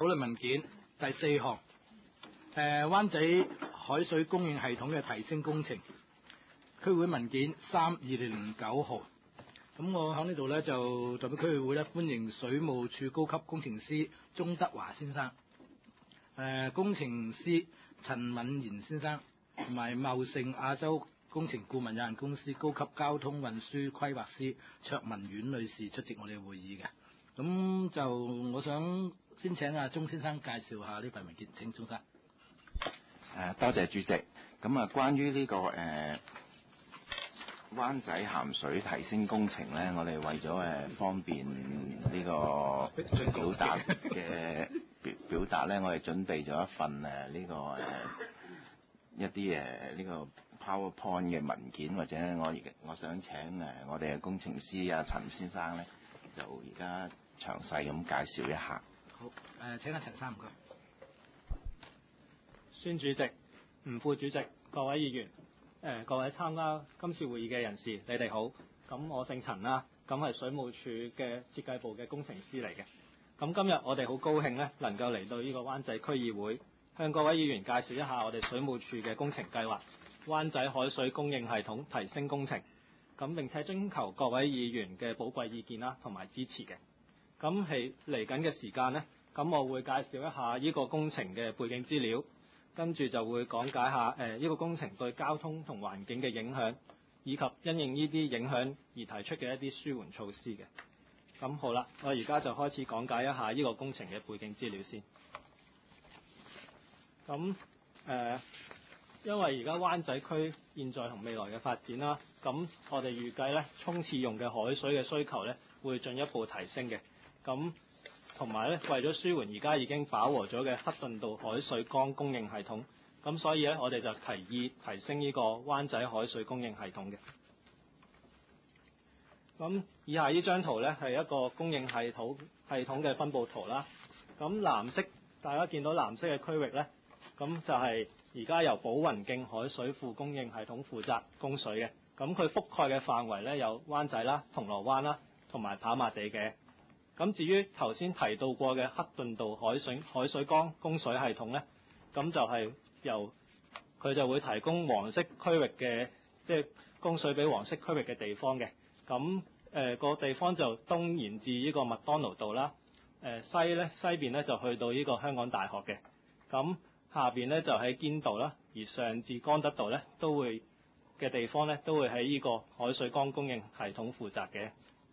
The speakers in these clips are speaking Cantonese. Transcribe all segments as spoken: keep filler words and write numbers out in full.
討論文件第四項，誒、呃、灣仔海水供應系統嘅提升工程，區會文件三二零零九號。咁我喺呢度咧就代表區議會咧歡迎水務署高級工程師鍾德華先生、誒、呃、工程師陳敏賢先生同埋茂盛亞洲工程顧問有限公司高級交通運輸規劃師卓文婉女士出席我哋嘅會議嘅。咁就我想先請阿鍾先生介紹下呢份文件，請鍾生。 誒，多謝主席。咁啊，關於呢、這個誒、呃、灣仔鹹水提升工程咧，我哋為咗誒、呃、方便呢個表達嘅表表達咧，我哋準備咗一份誒呢、這個誒、呃、一啲誒呢個 PowerPoint 嘅文件，或者我而我想請誒我哋嘅工程師阿陳先生咧，就而家詳細咁介紹一下。 好，誒、呃、請阿陳生唔該。 孫主席、吳副主席、各位議員、呃、各位參加今次會議嘅人士，你哋好。咁我姓陳啦，咁係水務署嘅設計部嘅工程師嚟嘅。咁今日我哋好高興咧，能夠嚟到呢個灣仔區議會，向各位議員介紹一下我哋水務署嘅工程計劃——灣仔海水供應系統提升工程。咁並且徵求各位議員嘅寶貴意見啦，同埋支持嘅。咁係嚟緊嘅時間呢，咁我會介紹一下呢個工程嘅背景資料，跟住就會講解下誒呢、呃這個工程對交通同環境嘅影響，以及因應呢啲影響而提出嘅一啲舒緩措施嘅。咁好啦，我而家就開始講解一下呢個工程嘅背景資料先。咁誒、呃，因為而家灣仔區現在同未來嘅發展啦，咁我哋預計咧沖廁用嘅海水嘅需求咧會進一步提升嘅。咁同埋咧，為咗舒緩而家已經飽和咗嘅克頓道海水缸供應系統，咁所以咧，我哋就提議提升呢個灣仔海水供應系統嘅。咁以下呢張圖咧係一個供應系統系統嘅分佈圖啦。咁藍色大家見到藍色嘅區域咧，咁就係而家由寶雲徑海水庫供應系統負責供水嘅。咁佢覆蓋嘅範圍咧有灣仔啦、銅鑼灣啦同埋跑馬地嘅。咁至於頭先提到過嘅克頓道海水海水缸供水系統呢，咁就係由佢就會提供黃色區域嘅，即係供水俾黃色區域嘅地方嘅。咁誒個地方就東延至呢個麥當勞道啦，誒西呢西邊呢就去到呢個香港大學嘅。咁下邊呢就喺堅道啦，而上至江德道呢都會嘅地方呢都會喺呢個海水缸供應系統負責嘅。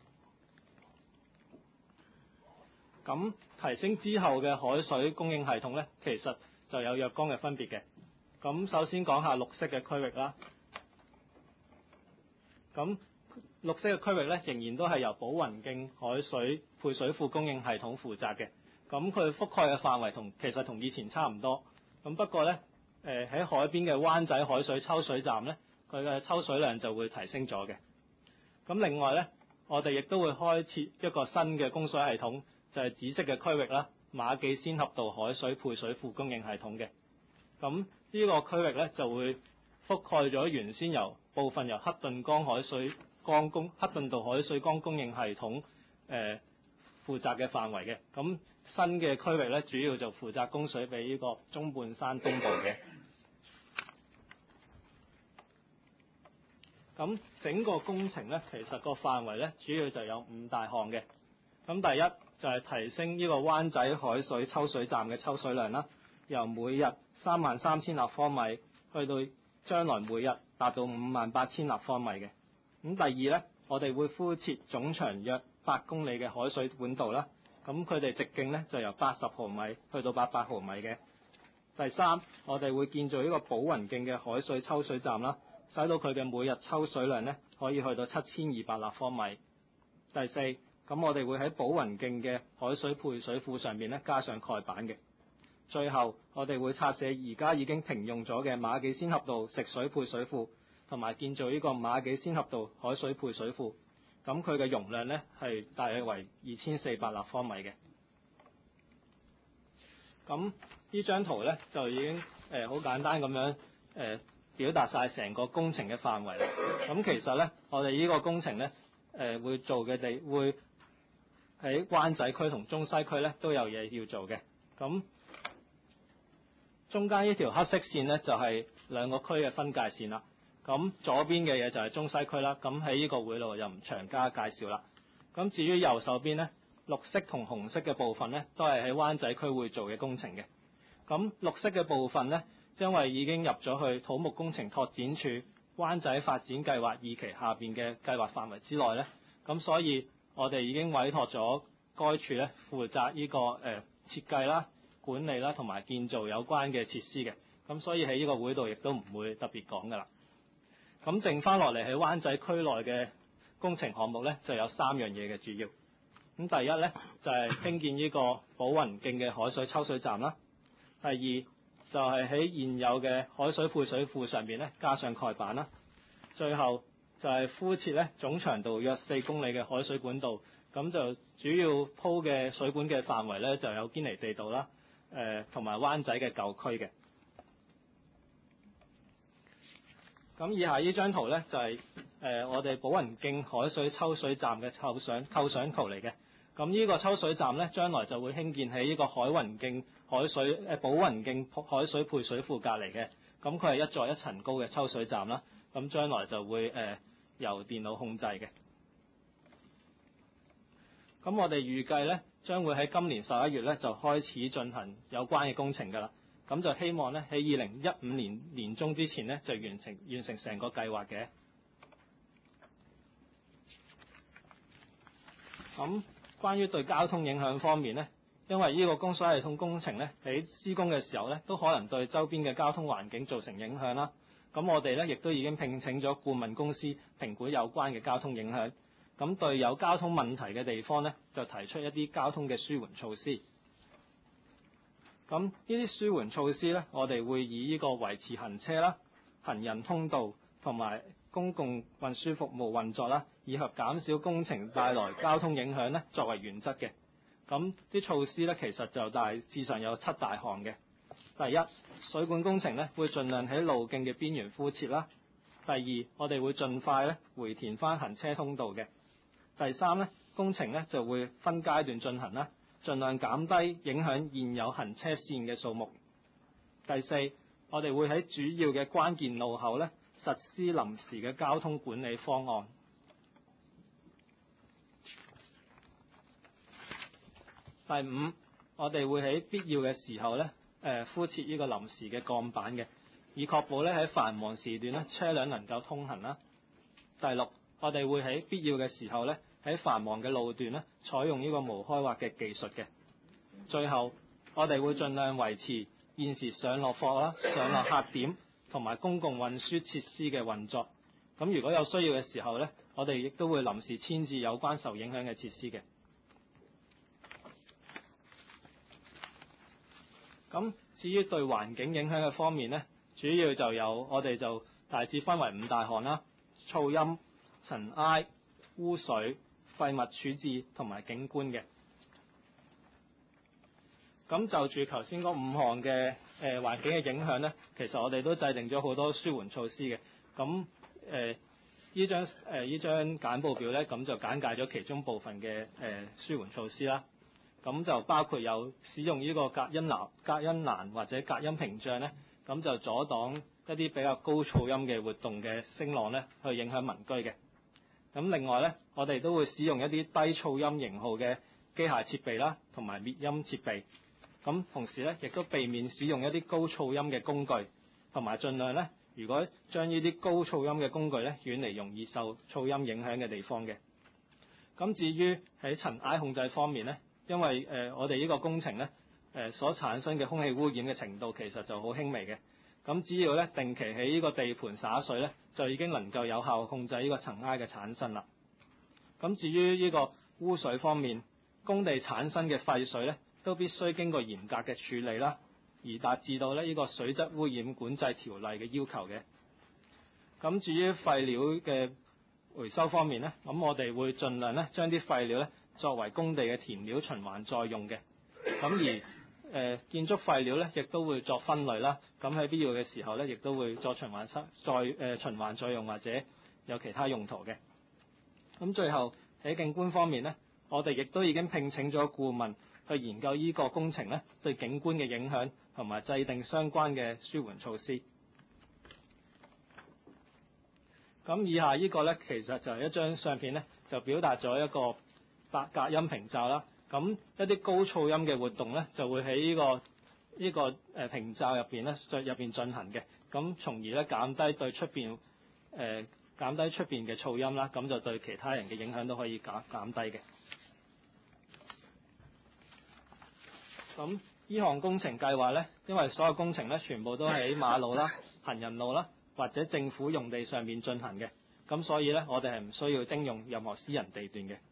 咁提升之後嘅海水供應系統呢，其實就有若干嘅分別嘅。咁首先講下綠色嘅區域啦。咁綠色嘅區域呢，仍然都係由寶雲徑海水配水庫供應系統負責嘅。咁佢覆蓋嘅範圍同其實同以前差唔多。咁不過呢，誒喺海邊嘅灣仔海水抽水站呢，佢嘅抽水量就會提升咗嘅。咁另外呢，我哋亦都會開設一個新嘅供水系統。就係紫色嘅區域啦，馬記仙峽道海水配水庫供應系統嘅。咁呢個區域咧就會覆蓋咗原先由部分由克頓江海水缸供克頓道海水缸供應系統誒、呃、負責嘅範圍嘅。咁新嘅區域咧主要就負責供水俾呢個中半山東部嘅。咁整個工程咧其實個範圍咧主要就有五大項嘅。咁第一就係、是、提升呢個灣仔海水抽水站嘅抽水量啦，由每日三萬三千立方米去到將來每日達到五萬八千立方米嘅。咁第二呢，我哋會敷設總長約八公里嘅海水管道啦，咁佢哋直徑呢就由八十毫米去到八百毫米嘅。第三，我哋會建造呢個寶雲徑嘅海水抽水站啦，使到佢嘅每日抽水量呢可以去到七千二百立方米。第四，咁我哋會喺寶雲徑嘅海水配水庫上面咧加上蓋板嘅。最後，我哋會拆卸而家已經停用咗嘅馬己仙峽道食水配水庫，同埋建造呢個馬己仙峽道海水配水庫。咁佢嘅容量呢係大約為二千四百立方米嘅。咁呢張圖呢，就已經誒好、呃、簡單咁樣誒、呃、表達晒成個工程嘅範圍啦。咁其實呢，我哋呢個工程呢，誒、呃、會做嘅地會喺灣仔區同中西區咧都有嘢要做嘅。 咁中間呢條黑色線呢，就係兩個區嘅分界線啦。咁左邊嘅嘢就係中西區啦。咁喺呢個會度就唔長加介紹啦。咁至於右手邊呢，綠色同紅色嘅部分呢，都係喺灣仔區會做嘅工程嘅。咁綠色嘅部分呢，因為已經入咗去土木工程拓展署灣仔發展計劃二期下邊嘅計劃範圍之內呢，咁所以我哋已經委託咗該處咧負責呢、這個誒、呃、設計啦、管理啦同埋建造有關嘅設施嘅。咁所以喺呢個會度亦都唔會特別講噶啦。咁剩翻落嚟喺灣仔區內嘅工程項目咧，就有三樣嘢嘅主要。咁第一咧就係、是、興建呢個寶雲徑嘅海水抽水站啦。第二就係、是、喺現有嘅海水配水庫上邊咧加上蓋板啦。最後就係敷設咧總長度約四公里嘅海水管道。咁就主要鋪嘅水管嘅範圍咧就有堅尼地道啦，誒同埋灣仔嘅舊區嘅。咁以下呢張圖咧就係、是、誒、呃、我哋寶雲徑海水抽水站嘅構想構想圖嚟嘅。咁呢個抽水站咧將來就會興建喺呢個海雲徑海水誒寶雲徑海水配水庫隔離嘅。咁佢係一座一層高嘅抽水站啦。咁將來就會誒、呃、由電腦控制嘅。咁我哋預計咧將會喺今年十一月咧就開始進行有關嘅工程㗎啦。咁就希望咧喺二零一五年年中之前咧就完成完成成個計劃嘅。咁關於對交通影響方面咧，因為呢個供水系統工程咧喺施工嘅時候咧都可能對周邊嘅交通環境造成影響啦。咁我哋咧亦都已經聘請咗顧問公司評估有關嘅交通影響。咁對有交通問題嘅地方咧，就提出一啲交通嘅舒緩措施。咁呢啲舒緩措施咧，我哋會以呢個維持行車啦、行人通道同埋公共運輸服務運作啦，以及減少工程帶來交通影響咧，作為原則嘅。咁啲措施咧，其實就大致上有七大項嘅。第一，水管工程咧會盡量喺路徑嘅邊緣敷設啦。第二，我哋會盡快咧回填翻行車通道嘅。第三咧，工程咧就會分階段進行啦，盡量減低影響現有行車線嘅數目。第四，我哋會喺主要嘅關鍵路口咧實施臨時嘅交通管理方案。第五，我哋會喺必要嘅時候咧，誒敷設呢個臨時嘅鋼板嘅，以確保咧喺繁忙時段咧車輛能夠通行啦。第六，我哋會喺必要嘅時候咧，喺繁忙嘅路段咧，採用呢個無開挖嘅技術嘅。最後，我哋會盡量維持現時上落貨啦、上落客點同埋公共運輸設施嘅運作。咁如果有需要嘅時候咧，我哋亦都會臨時遷至有關受影響嘅設施嘅。咁至於對環境影響嘅方面咧，主要就有我哋就大致分為五大項啦：噪音、塵埃、污水、廢物處置同埋景觀嘅。咁就住頭先嗰五項嘅誒環境嘅影響咧，其實我哋都制定咗好多舒緩措施嘅。咁誒呢張誒呢張簡報表咧，咁就簡介咗其中部分嘅誒、呃、舒緩措施啦。咁就包括有使用呢個隔音欄、隔音欄或者隔音屏障咧，咁就阻擋一啲比較高噪音嘅活動嘅聲浪咧，去影響民居嘅。咁另外咧，我哋都會使用一啲低噪音型號嘅機械設備啦，同埋滅音設備。咁同時咧，亦都避免使用一啲高噪音嘅工具，同埋盡量咧，如果將呢啲高噪音嘅工具咧，遠離容易受噪音影響嘅地方嘅。咁至於喺塵埃控制方面咧，因為誒、呃、我哋呢個工程咧，誒、呃、所產生嘅空氣污染嘅程度其實就好輕微嘅。咁只要咧定期喺呢個地盤灑水咧，就已經能夠有效控制呢個塵埃嘅產生啦。咁至於呢個污水方面，工地產生嘅廢水咧，都必須經過嚴格嘅處理啦，而達至到咧呢個水質污染管制條例嘅要求嘅。咁至於廢料嘅回收方面咧，咁我哋會盡量咧將啲廢料咧作為工地嘅填料循環再用嘅。咁而誒、呃、建築廢料咧，亦都會作分類啦。咁喺必要嘅時候咧，亦都會作循環再誒、呃、循環再用或者有其他用途嘅。咁最後喺景觀方面咧，我哋亦都已經聘請咗顧問去研究呢個工程咧對景觀嘅影響，同埋制定相關嘅舒緩措施。咁以下呢個咧其實就係一張相片咧，就表達咗一個白隔音屏罩啦。咁一啲高噪音嘅活動咧，就會喺呢、這個呢、這個誒屏罩入邊咧，入邊進行嘅。咁從而咧減低對出邊誒減低出邊嘅噪音啦，咁就對其他人嘅影響都可以減減低嘅。咁呢項工程計劃咧，因為所有工程咧全部都喺馬路啦、行人路啦或者政府用地上面進行嘅，咁所以咧我哋係唔需要徵用任何私人地段嘅。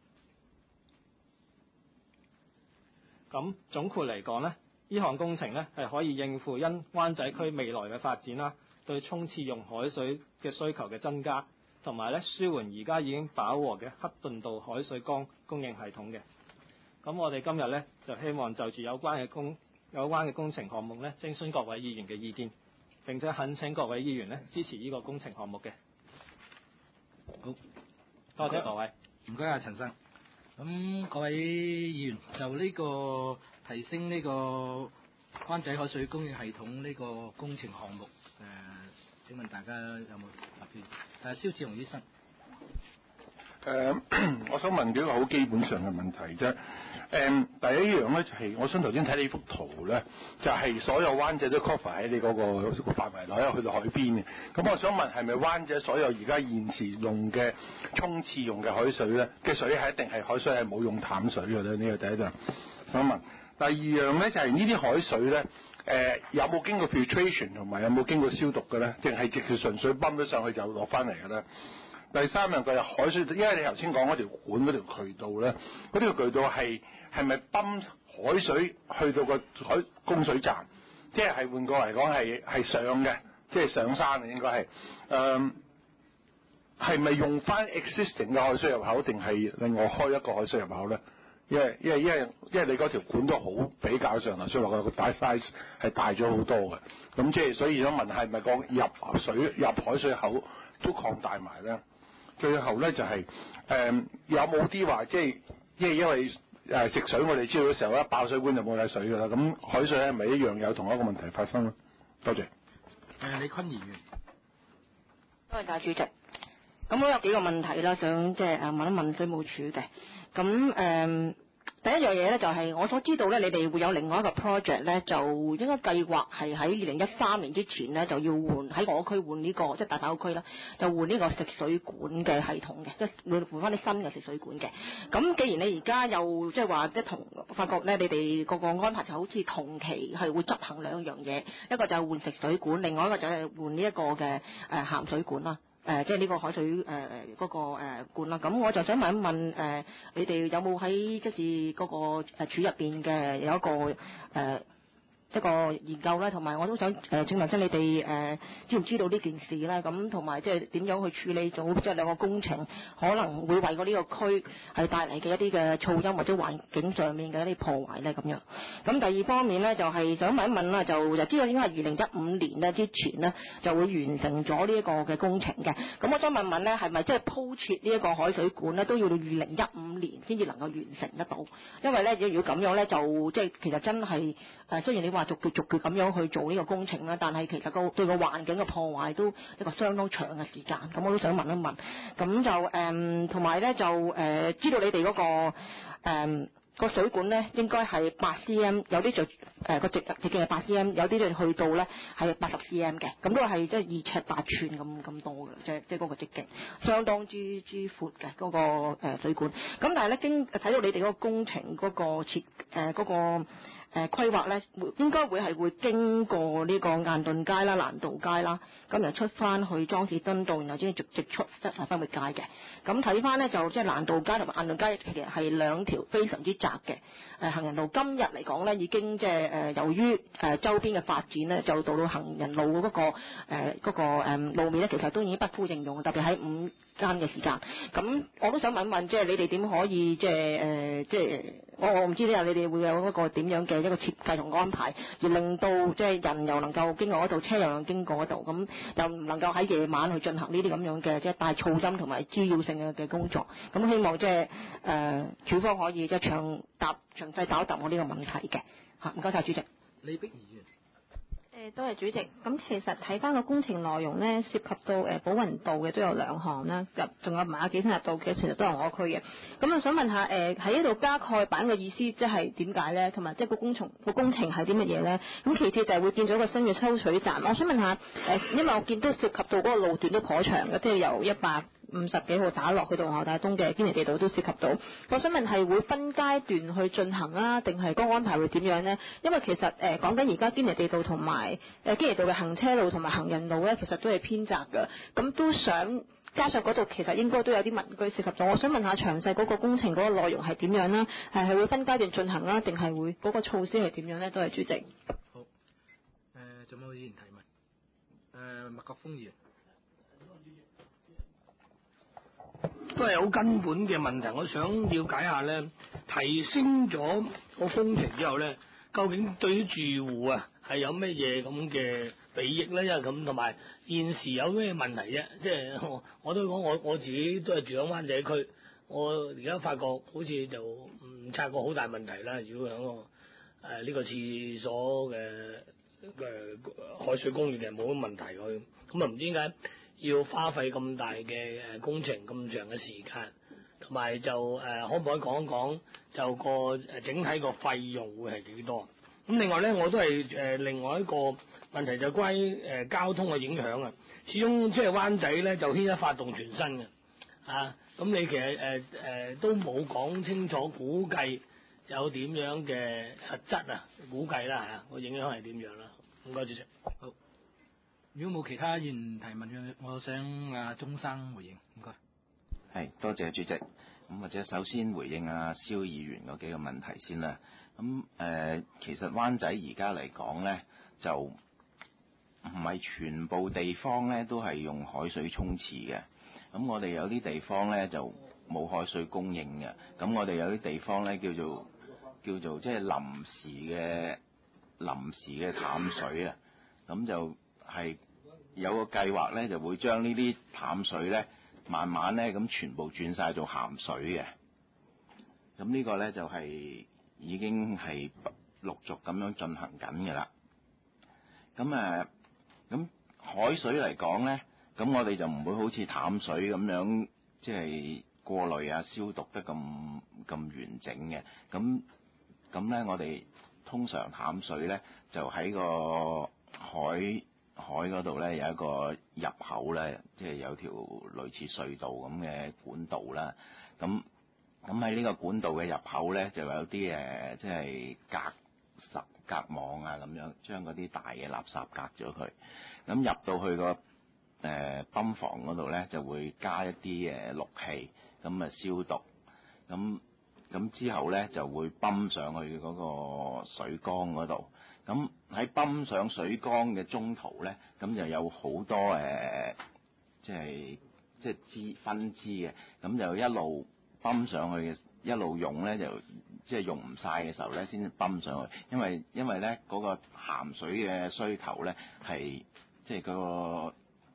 咁總括嚟講咧，呢項工程咧係可以應付因灣仔區未來嘅發展啦，對沖廁用海水嘅需求嘅增加，同埋咧舒緩而家已經飽和嘅克頓道海水缸供應系統嘅。咁我哋今日咧就希望就住有關嘅工有關嘅工程項目咧，徵詢各位議員嘅意見，並且懇請各位議員咧支持呢個工程項目嘅。 好， 多謝各位。 唔該啊，陳生。咁各位議員就呢個提升呢個灣仔海水供應系統呢個工程項目，誒、呃，請問大家有冇答辯？誒，蕭志雄醫生。 誒、呃，我想問幾個好基本上嘅問題啫。誒、呃，第一樣咧就係、是，我想頭先睇你幅圖咧，就係、是、所有灣仔都 cover 喺你嗰個個範圍內，去到海邊嘅。咁我想問，係咪灣仔所有而家現時用嘅沖廁用嘅海水咧嘅水係一定係海水，係冇用淡水嘅咧？呢、這個第一樣想問。第二樣咧就係、是、呢啲海水咧，誒、呃、有冇經過 filtration 同埋有冇經過消毒嘅咧？定係直接純粹泵咗上去就落翻嚟嘅咧？第三樣就係海水，因為你頭先講嗰條管嗰條渠道咧，嗰條渠道係係咪泵海水去到個海供水站？即係係換過嚟講係係上嘅，即係上山嘅應該係。誒係咪用翻 existing 嘅海水入口，定係另外開一個海水入口咧？因為因為因為因為你嗰條管都好比較上頭先話個大 size 係大咗好多嘅，咁即係所以想問係咪個入水入海水口都擴大埋咧？最後咧就係、是、誒、呃、有冇啲話即係即係因為誒、呃、食水我哋知道嘅時候一爆水管就冇晒水㗎啦，咁海水係咪一樣有同一個問題發生咧？多謝。 誒，李坤議員。 多謝大主席。咁我有幾個問題啦，想即係誒問一問水務署嘅。咁誒、呃、第一樣嘢咧就係、是、我所知道咧，你哋會有另外一個 project 咧，就應該計劃係喺二零一三年之前咧就要換喺我區換呢、這個即係大跑區啦，就換呢個食水管嘅系統嘅，即係會換翻啲新嘅食水管嘅。咁既然你而家又即係話即係同發覺咧，你哋個個安排就好似同期係會執行兩樣嘢，一個就係換食水管，另外一個就係換呢一個嘅誒鹹水管啦。誒、呃，即係呢個海水誒嗰、呃那個誒、呃、罐啦，咁我就想問一問誒、呃，你哋有冇喺即係嗰個誒署入邊嘅有一個誒、呃、一個研究咧，同埋我都想誒、呃、請問即係你哋誒、呃、知唔知道呢件事咧？咁同埋即係點樣去處理咗即係兩個工程可能會為過呢個區係帶嚟嘅一啲嘅噪音或者環境上面嘅一啲破壞咧咁樣。咁第二方面咧就係、是、想問一問啦，就就知道應該係二零一五年咧之前咧就會完成咗呢一個嘅工程嘅。咁我想問問咧，係咪即係鋪設呢一個海水管咧都要到二零一五年先至能夠完成得到？因為咧如果咁樣咧就即係其實真係誒，雖然你話逐句逐句咁樣去做呢個工程啦，但係其實個對個環境嘅破壞都一個相當長嘅時間。咁我都想問一問。咁就誒同埋咧就誒、呃、知道你哋嗰、那個誒。呃個水管咧應該係八 cm， 有啲就誒個直直徑係八 cm， 有啲就去到咧係八十 cm 嘅，咁都係即係二尺八寸咁咁多嘅，即係即係嗰個直徑，相當之之闊嘅嗰個誒水管。咁但係咧經睇到你哋嗰個工程嗰個設誒嗰個。誒規劃咧，應該會係會經過呢個晏頓街啦、蘭道街啦，咁然後出翻去莊士敦道，然後先直直出即係分域街嘅。咁睇翻咧就即係蘭道街同埋晏頓街其實係兩條非常之窄嘅誒行人路。今日嚟講咧，已經即係誒由於誒周邊嘅發展咧，就到到行人路嗰、嗰個誒嗰、呃嗰個誒路面咧，其實都已經不敷應用，特別喺午間嘅時間。咁我都想問一問，即係你哋點可以即係誒即係我我唔知咧，你哋會有一個點樣嘅嘅一個設計同安排，而令到即係人又能夠經過嗰度，車又能經過嗰度，咁又唔能夠喺夜晚去進行呢啲咁樣嘅即係帶噪音同埋滋擾性嘅嘅工作。咁希望即係誒署方可以即係詳答詳細答一答我呢個問題嘅嚇。唔該晒主席。 李碧儀議員。 誒，多謝主席。咁其實睇翻個工程內容咧，涉及到誒寶雲道嘅都有兩項啦，入仲有馬己新入道嘅，其實都係我區嘅。咁啊，想問下誒喺呢度加蓋板嘅意思即係點解咧？同埋即係個工程個工程係啲乜嘢咧？咁其次就係會建咗一個新嘅抽水站。我想問下誒，因為我見到涉及到嗰個路段都頗長嘅，即係由一百五十幾號打落去到皇后大道東嘅堅尼地道都涉及到。我想問係會分階段去進行啊，定係嗰個安排會點樣呢？因為其實誒講緊而家堅尼地道同埋誒堅尼道嘅行車路同埋行人路咧，其實都係偏窄嘅。咁都想加上嗰度其實應該都有啲民居涉及咗。我想問下詳細嗰個工程嗰個內容係點樣啦？係係會分階段進行啊，定係會嗰個措施係點樣呢？都係主席。 好。誒、呃，仲有冇議員提問？誒、呃，麥國鋒議員。 都係好根本嘅問題，我想了解下咧，提升咗個工程之後咧，究竟對於住戶啊係有咩嘢咁嘅裨益咧？因為咁同埋現時有咩問題啫？即係我我都講我我自己都係住喺灣仔區，我而家發覺好似就唔察覺好大問題啦。如果喺個誒呢、呃這個廁所嘅嘅、呃、海水供應係冇乜問題佢，咁啊唔知點解要花費咁大嘅誒工程咁長嘅時間，同埋就誒、呃、可唔可以講一講就個誒整體個費用會係幾多？咁另外咧，我都係誒、呃、另外一個問題就關於誒、呃、交通嘅影響啊。始終即係灣仔咧就牽一發動全身嘅啊。咁你其實誒誒、呃、都冇講清楚，估計有點樣嘅實質啊？估計啦嚇，個、啊、影響係點樣啦？唔該主席。 好。如果冇其他議員提問嘅，我想阿鐘生回應，唔該。 係，多謝主席。咁或者首先回應阿蕭議員嗰幾個問題先啦。咁誒、呃，其實灣仔而家嚟講咧，就唔係全部地方咧都係用海水沖廁嘅。咁我哋有啲地方咧就冇海水供應嘅。咁我哋有啲地方咧叫做叫做即係臨時嘅臨時嘅淡水啊。咁就係有個計劃咧，就會將呢啲淡水咧，慢慢咧咁全部轉晒做鹹水嘅。咁呢個咧就係、是、已經係陸續咁樣進行緊嘅啦。咁誒，咁海水嚟講咧，咁我哋就唔會好似淡水咁樣，即係過濾啊、消毒得咁咁完整嘅。咁咁咧，我哋通常淡水咧就喺個海海嗰度咧有一個入口咧，即係有條類似隧道咁嘅管道啦。咁咁喺呢個管道嘅入口咧，就有啲誒，即係隔十隔網啊，咁樣將嗰啲大嘅垃圾隔咗佢。咁入到去個誒泵房嗰度咧，就會加一啲誒氯氣，咁啊消毒。咁咁之後咧就會泵上去嗰個水缸嗰度。咁喺泵上水缸嘅中途咧，咁就有好多誒、呃，即係即係支分支嘅，咁就一路泵上去嘅，一路用咧就即係用唔晒嘅時候咧，先至泵上去。因為因為咧嗰、嗰個鹹水嘅需求咧係即係嗰個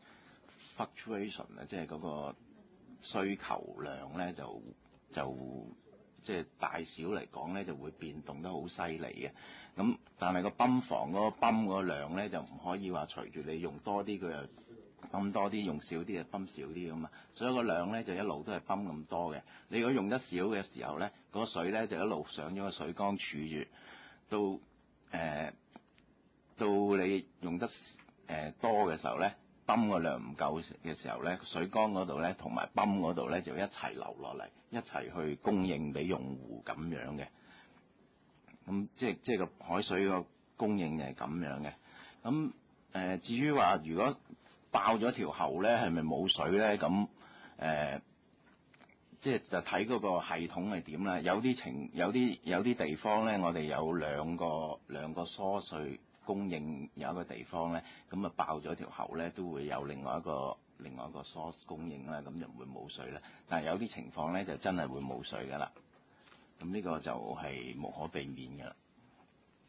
fluctuation 啊，即係嗰個需求量咧就就即係大小嚟講咧就會變動得好犀利嘅。咁但係個泵房嗰個泵嗰個量咧就唔可以話隨住你用多啲佢又泵多啲，用少啲就泵少啲咁嘛。所以個量咧就一路都係泵咁多嘅。你如果用得少嘅時候咧，嗰、嗰個水咧就一路上咗個水缸儲住，到誒、呃、到你用得誒、呃、多嘅時候咧，泵個量唔夠嘅時候咧，水缸嗰度咧同埋泵嗰度咧就一齊流落嚟，一齊去供應俾用戶咁樣嘅。咁即係即係個海水個供應就係咁樣嘅。咁誒、呃、至於話如果爆咗條喉咧，係咪冇水咧？咁誒、呃、即係就睇嗰個系統係點啦。有啲情有啲有啲地方咧，我哋有兩個兩個疏水供應，有一個地方咧，咁啊爆咗條喉咧，都會有另外一個另外一個 source 供應啦，咁就唔會冇水啦。但係有啲情況咧，就真係會冇水噶啦。咁呢個就係無可避免嘅啦。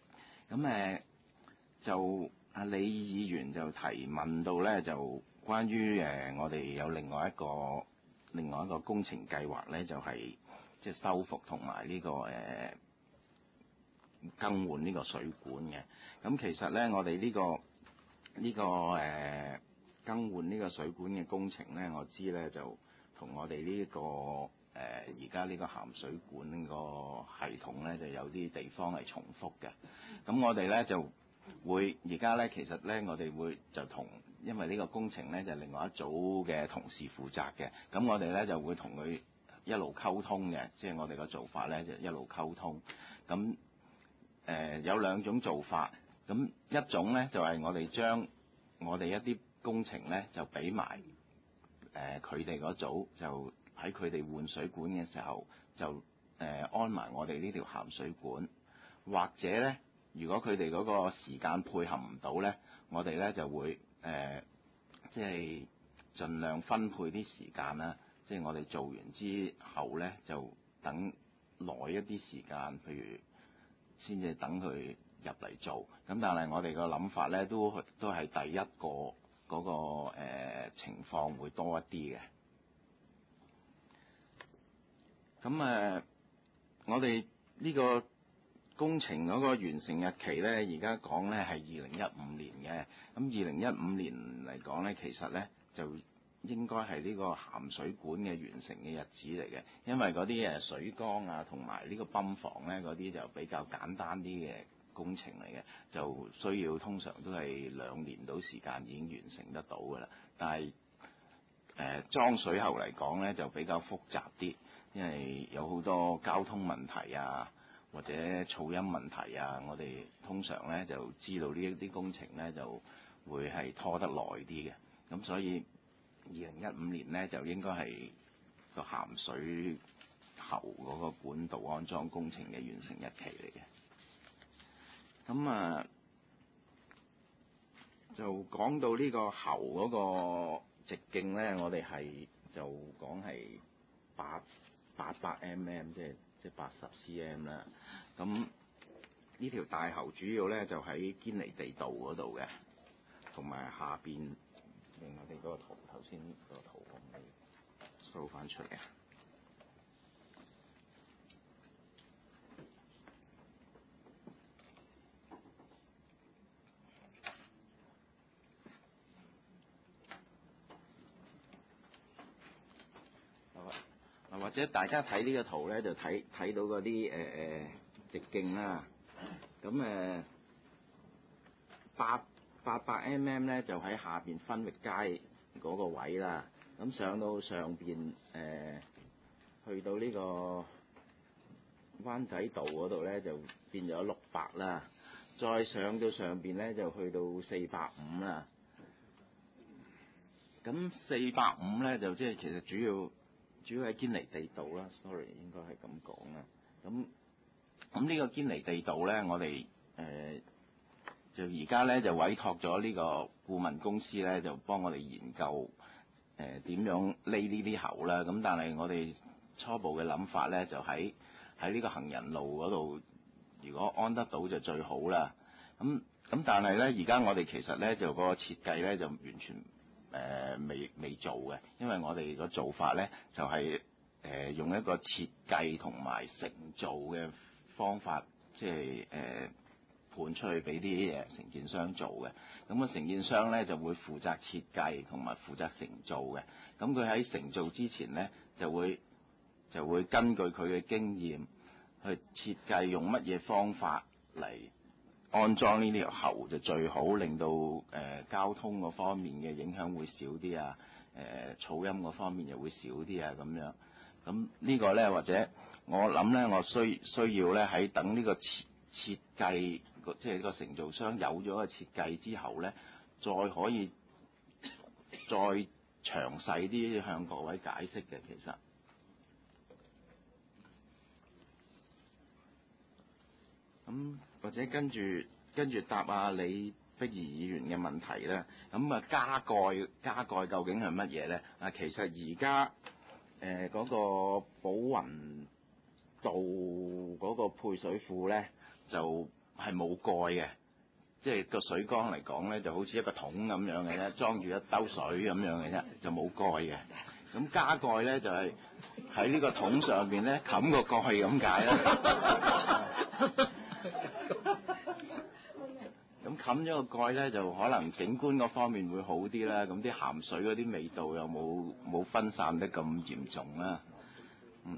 咁誒就阿李議員就提問到咧，就關於誒我哋有另外一個另外一個工程計劃咧，就係即係修復同埋呢個誒更換呢個水管嘅。咁其實咧，我哋呢個呢個誒更換呢個水管嘅工程咧，我知咧就同我哋呢個誒而家呢個鹹水管個系統咧，就有啲地方係重複嘅。咁我哋咧就會而家咧，其實咧我哋會就同，因為呢個工程咧就另外一組嘅同事負責嘅。咁我哋咧就會同佢一路溝通嘅，即係我哋個做法咧就一路溝通。咁誒、呃、有兩種做法。咁一種咧就係、是、我哋將我哋一啲工程咧就俾埋誒佢哋嗰組，就喺佢哋換水管嘅時候就誒、呃、安埋我哋呢條鹹水管，或者咧如果佢哋嗰個時間配合唔到咧，我哋咧就會誒即係盡量分配啲時間啦，即係我哋做完之後咧就等耐一啲時間，譬如先至等佢入嚟做。咁但係我哋個諗法咧都都係第一個嗰、嗰個、呃、情況會多一啲嘅。咁誒、呃，我哋呢個工程嗰個完成日期咧，而家講咧係二零一五年嘅。咁二零一五年嚟講咧，其實咧就應該係呢個鹹水管嘅完成嘅日子嚟嘅，因為嗰啲誒水缸啊同埋呢個泵房咧嗰啲就比較簡單啲嘅工程嚟嘅，就需要通常都係兩年到時間已經完成得到㗎啦。但係誒、呃、裝水喉嚟講咧就比較複雜啲，因為有好多交通問題啊，或者噪音問題啊，我哋通常咧就知道呢一啲工程咧就會係拖得耐啲嘅。咁所以二零一五年咧就應該係個鹹水喉嗰個管道安裝工程嘅完成日期嚟嘅。咁啊，就講到呢個喉嗰個直徑咧，我哋係就講係八八百 mm，即係即係八十 cm 啦。咁呢條大喉主要咧就喺堅尼地道嗰度嘅，同埋下邊。我哋嗰個圖頭先個圖可唔可以掃翻出嚟啊？或者大家睇呢個圖咧，就睇睇到嗰啲誒誒直徑啦。咁誒八八百 mm 咧就喺下邊分域街嗰個位啦。咁上到上邊誒、呃，去到呢個灣仔道嗰度咧就變咗六百啦。再上到上邊咧就去到四百五啦。咁四百五咧就即係其實主要。主要係堅尼地道啦 ，sorry 應該係咁講啦。咁咁呢個堅尼地道咧，我哋誒、呃、就而家咧就委託咗呢個顧問公司咧，就幫我哋研究誒點、呃、樣匿呢啲喉啦。咁但係我哋初步嘅諗法咧，就喺喺呢個行人路嗰度，如果安得到就最好啦。咁咁但係咧，而家我哋其實咧就個設計咧就完全。誒、呃、未未做嘅，因為我哋個做法咧就係、是、誒、呃、用一個設計同埋承造嘅方法，即係誒判出去俾啲誒承建商做嘅。咁個承建商咧就會負責設計同埋負責承造嘅。咁佢喺承造之前咧就會就會根據佢嘅經驗去設計用乜嘢方法嚟安裝呢條喉就最好，令到誒、呃、交通嗰方面嘅影響會少啲啊，誒、呃、噪音嗰方面又會少啲啊咁樣。咁呢個咧或者我諗咧，我需需要咧喺等呢個設設計，即係個承造商有咗個設計之後咧，再可以再詳細啲向各位解釋嘅其實。咁或者跟住跟住答下李碧儀議員嘅問題咧，咁啊加蓋加蓋究竟係乜嘢咧？啊，其實而家誒嗰個寶雲道嗰個配水庫咧，就係冇蓋嘅，即係個水缸嚟講咧，就好似一個桶咁樣嘅啫，裝住一兜水咁樣嘅啫，就冇蓋嘅。咁加蓋咧就係喺呢個桶上邊咧冚個蓋咁解啦。咁冚咗個蓋咧，就可能景觀嗰方面會好啲啦。咁啲鹹水嗰啲味道又冇冇分散得咁嚴重啦。嗯。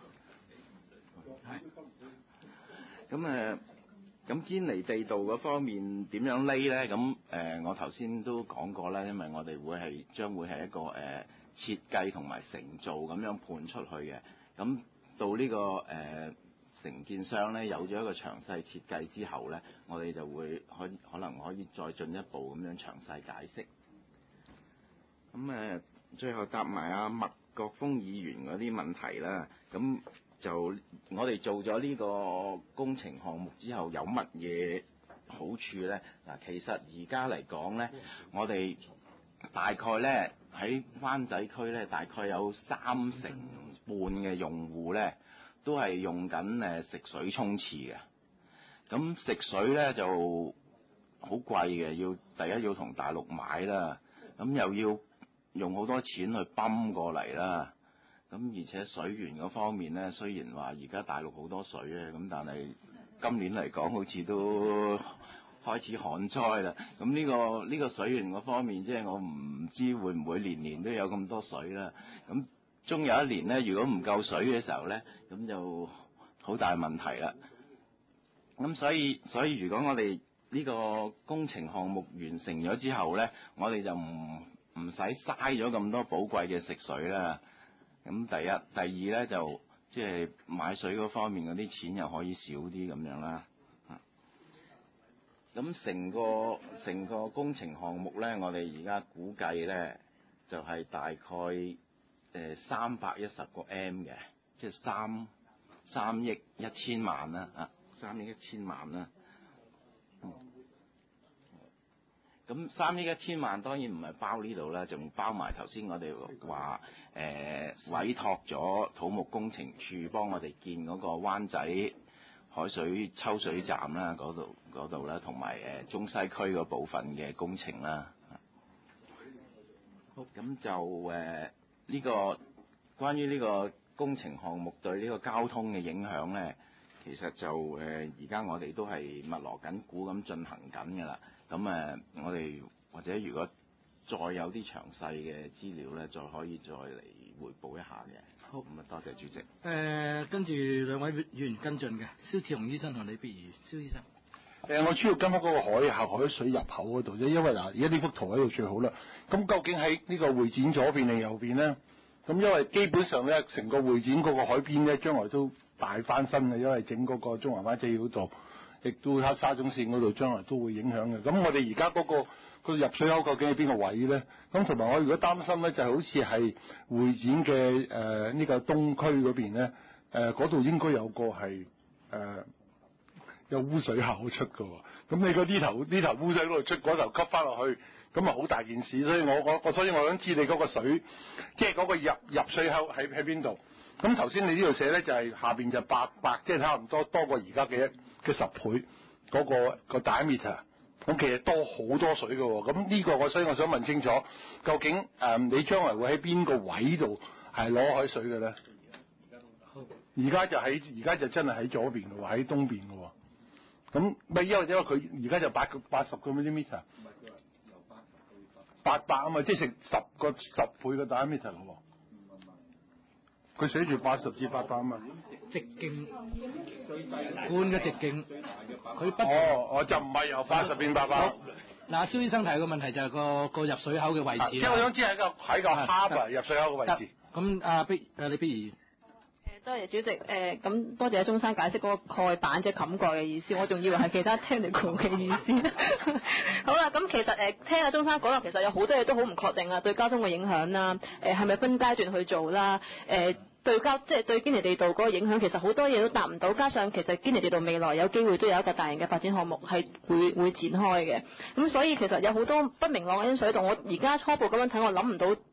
係。咁誒，咁堅尼地道嗰方面點樣匿咧？咁誒、呃，我頭先都講過啦，因為我哋會係將會係一個誒、呃、設計同埋承造咁樣判出去嘅。咁到呢、這個誒。呃承建商咧有咗一個詳細設計之後咧，我哋就會可可能可以再進一步咁樣詳細解釋。咁誒，最後答埋阿麥國鋒議員嗰啲問題啦。咁就我哋做咗呢個工程項目之後，有乜嘢好處咧？嗱，其實而家嚟講咧，我哋大概咧喺灣仔區咧，大概有三成半嘅用戶咧，都係用緊誒食水沖廁嘅。咁食水咧就好貴嘅，要第一要同大陸買啦，咁又要用好多錢去泵過嚟啦。咁而且水源嗰方面咧，雖然話而家大陸好多水啊，咁但係今年嚟講好似都開始旱災啦。咁呢個呢個水源嗰方面，即係我唔知會唔會年年都有咁多水啦。咁終有一年咧，如果唔夠水嘅時候咧，咁就好大問題啦。咁所以所以如果我哋呢個工程項目完成咗之後咧，我哋就唔唔使嘥咗咁多寶貴嘅食水啦。咁第一，第二咧就即係買水嗰方面嗰啲錢又可以少啲咁樣啦。咁成個成個工程項目咧，我哋而家估計咧就係、是、大概誒三百一十個 M 嘅，即係三三億一千萬啦，啊，三億一千萬啦。咁三億一千萬當然唔係包呢度啦，仲包埋頭先我哋話誒委託咗土木工程處幫我哋建嗰個灣仔海水抽水站啦，嗰度嗰度啦，同埋誒中西區嗰部分嘅工程啦。好，咁就誒呢、呃這個關於呢個工程項目對呢個交通嘅影響咧，其實就誒而家我哋都係密鑼緊鼓咁進行緊㗎啦。咁誒、呃，我哋或者如果再有啲詳細嘅資料咧，再可以再嚟彙報一下嘅。好，咁啊，多謝主席。誒、 呃，跟住兩位議員跟進嘅，蕭志雄醫生同李碧儀，蕭醫生。 誒、呃，我主要跟翻嗰個海下海水入口嗰度啫，因為嗱，而家呢幅圖喺度最好啦。咁究竟喺呢個會展左邊定右邊咧？咁因為基本上咧，成個會展嗰個海邊咧，將來都大翻新嘅，因為整嗰個中環灣仔嗰度，亦都喺沙中線嗰度，將來都會影響嘅。咁我哋而家嗰個個入水口究竟喺邊個位咧？咁同埋我如果擔心咧，就係好似係會展嘅誒呢個東區嗰邊咧，誒嗰度應該有個係誒、呃、有污水口出嘅喎。咁你個呢頭呢頭污水嗰度出，嗰頭吸翻落去，咁啊好大件事。所以我我我所以我想知你嗰個水，即係嗰個入入水口喺喺邊度？咁頭先你呢度寫咧就係、是、下邊就八百，即係差唔多多過而家嘅嘅十倍嗰、那個個 diameter。咁其實多好多水嘅喎。咁呢個我所以我想問清楚，究竟誒、呃、你將來會喺邊個位度係攞海水嘅咧？而家就喺而家就真係喺左邊嘅喎，喺東邊嘅喎。咁咪因為因為佢而家就八個八十個 millimeter， 八百啊嘛，即係成十個十倍嘅 diameter 嘅喎。佢寫住八十至八百啊嘛。 直徑半嘅直徑，佢不哦，我就唔係由八十變八百。 嗱，蕭醫生提個問題就係個個入水口嘅位置。 即係我想知喺個喺個 harbour 入水口嘅位置。 咁阿碧誒李碧儀。 多謝主席，誒咁多謝阿鍾生解釋嗰個蓋板即係冚蓋嘅意思，我仲以為係其他 technical 嘅意思。好啦，咁其實誒聽阿鍾生講啦，其實有好多嘢都好唔確定啊，對交通嘅影響啦，誒係咪分階段去做啦，誒對交即係對堅尼地道嗰個影響，其實好多嘢都答唔到，加上其實堅尼地道未來有機會都有一個大型嘅發展項目係會會展開嘅，咁所以其實有好多不明朗嘅因素喺度，我而家初步咁樣睇，我諗唔到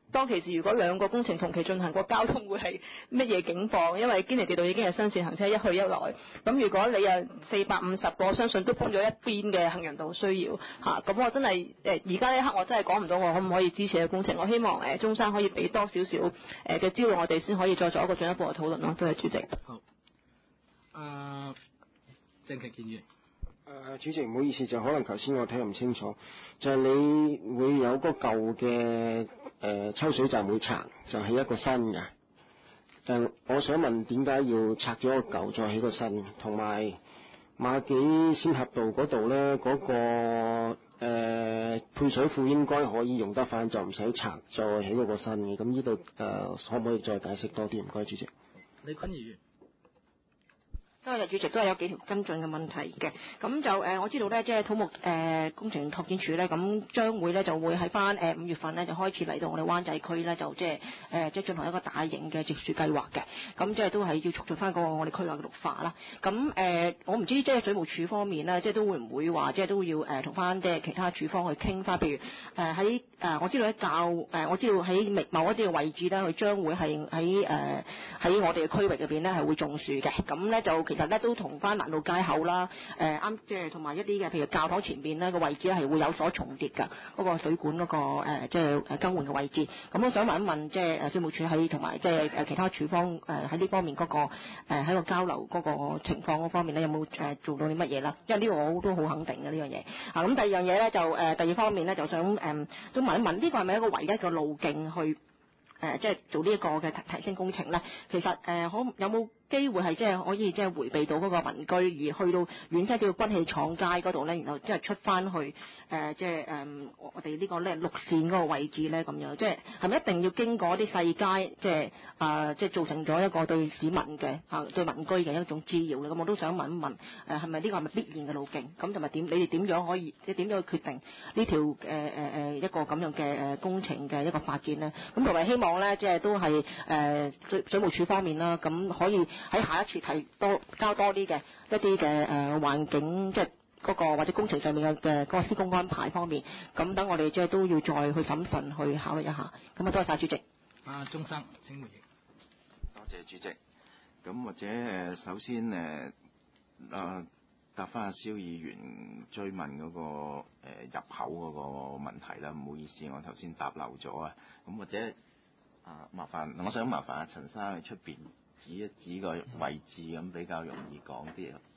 當其時如果兩個工程同期進行，個交通會係乜嘢境況？因為堅尼地道已經係雙線行車一去一來，咁如果你有四百五十個，相信都封咗一邊嘅行人道需要嚇，咁、啊、我真係誒而家呢一刻我真係講唔到我可唔可以支持嘅工程，我希望誒中山可以俾多少少誒嘅資料我哋先可以再做一個進一步嘅討論咯。多謝主席。 好，誒鄭其健議員。 誒主席唔好意思，就可能頭先我聽唔清楚，就係、是、你會有個舊嘅誒抽水站會拆，就起一個新嘅。但我想問點解要拆咗個舊再起個新？同埋馬己仙峽道嗰度咧，嗰、那個誒、呃、配水庫應該可以用得翻，就唔使拆再起嗰個新嘅。咁呢度誒可唔可以再解釋多啲？唔該，主席。 李坤議員。 多謝主席，都係有幾條跟進嘅問題嘅。咁就誒、呃，我知道咧，即係土木誒、呃、工程拓展署咧，咁將會咧就會喺翻誒五月份咧就開始嚟到我哋灣仔區咧，就即係誒即係進行一個大型嘅植樹計劃嘅。咁即係都係要促進翻個我哋區內嘅綠化啦。咁誒、呃，我唔知即係水務署方面咧，即係都會唔會話即係都要誒同翻即係其他署方去傾翻，譬如誒喺誒我知道喺教誒、呃，我知道喺某一啲嘅位置咧，佢將會係喺誒喺我哋嘅區域入邊咧係會種樹嘅。咁咧就其實咧都同翻蘭路街口啦，誒啱即係同埋一啲嘅，譬如教堂前邊咧個位置係會有所重疊㗎，嗰、那個水管嗰、那個誒即係誒更換嘅位置。咁我想問一問，即係誒水務署喺同埋即係誒其他處方誒喺呢方面嗰、那個誒喺、呃、個交流嗰個情況嗰方面咧，有冇誒做到啲乜嘢啦？因為呢個我都好肯定嘅呢樣嘢。啊咁第二樣嘢咧就誒、呃、第二方面咧就想誒、呃、都問一問，呢、這個係咪一個唯一嘅路徑去誒、呃、即係做呢一個嘅提提升工程咧？其實誒可、呃、有冇機會係即係可以即係迴避到嗰個民居，而去到遠西叫軍器廠街嗰度咧，然後即係出翻去誒、呃、即係誒、呃、我哋呢個咧綠線嗰個位置咧咁樣，即係係咪一定要經過啲細街，即係啊、呃、即係造成咗一個對市民嘅啊對民居嘅一種滋擾咧？咁我都想問一問誒係咪呢個係咪必然嘅路徑？咁同埋點你哋點樣可以即係點樣去決定呢條誒誒誒一個咁樣嘅誒工程嘅一個發展咧？咁同埋希望咧即係都係誒水水務署方面啦，咁可以。喺下一次提多交多啲嘅一啲嘅誒環境，即係嗰個或者工程上面嘅嘅嗰個施工安排方面，咁等我哋即係都要再去審慎去考慮一下。咁啊，多謝晒主席。 啊，鐘生請回應。 多謝主席。咁或者誒，首先誒啊答翻阿蕭議員追問嗰、嗰個、呃、入口嗰個問題啦，唔好意思，我頭先答漏咗啊。咁或者啊，麻煩我想麻煩阿陳生去出邊指一指個位置，咁比較容易講啲啊。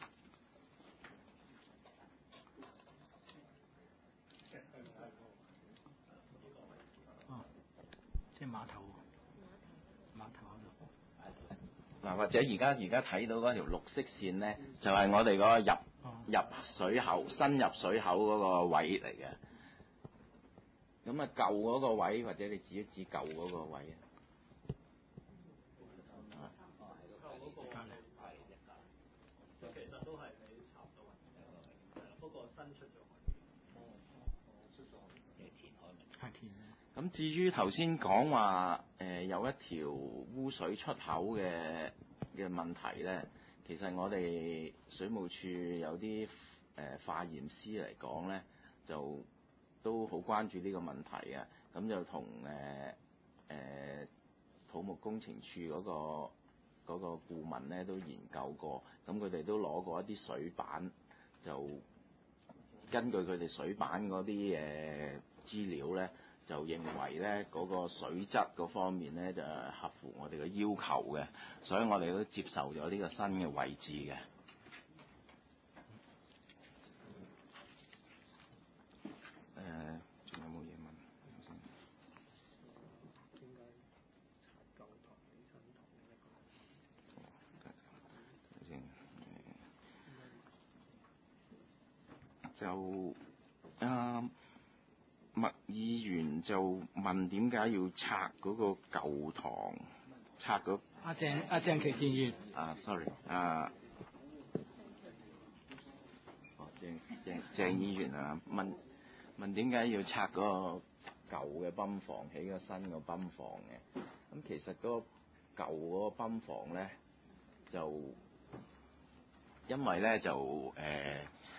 哦，即係碼頭，碼頭嗰度。 嗱，或者而家而家睇到嗰條綠色線咧，就係、是、我哋嗰個入、哦、入水口新入水口嗰個位嚟嘅。咁啊，舊嗰個位，或者你指一指舊嗰個位啊。咁至於頭先講話誒有一條污水出口嘅嘅問題咧，其實我哋水務署有啲誒、呃、化驗師嚟講咧，就都好關注呢個問題啊。咁就同誒誒土木工程處嗰、嗰個嗰、嗰個顧問咧都研究過，咁佢哋都攞過一啲水板，就根據佢哋水板嗰啲誒資料咧，就認為咧嗰個水質嗰方面咧就合乎我哋嘅要求嘅，所以我哋都接受咗呢個新嘅位置嘅。誒、呃，仲有冇嘢問？就啊。麥議員就問點解要拆嗰個舊堂，拆嗰阿鄭阿鄭其健議員啊 ，sorry 啊，哦鄭鄭鄭議員啊，問問點解要拆嗰個舊嘅泵房，起個新嘅泵房嘅？咁其實嗰個舊嗰個泵房咧，就因為咧就誒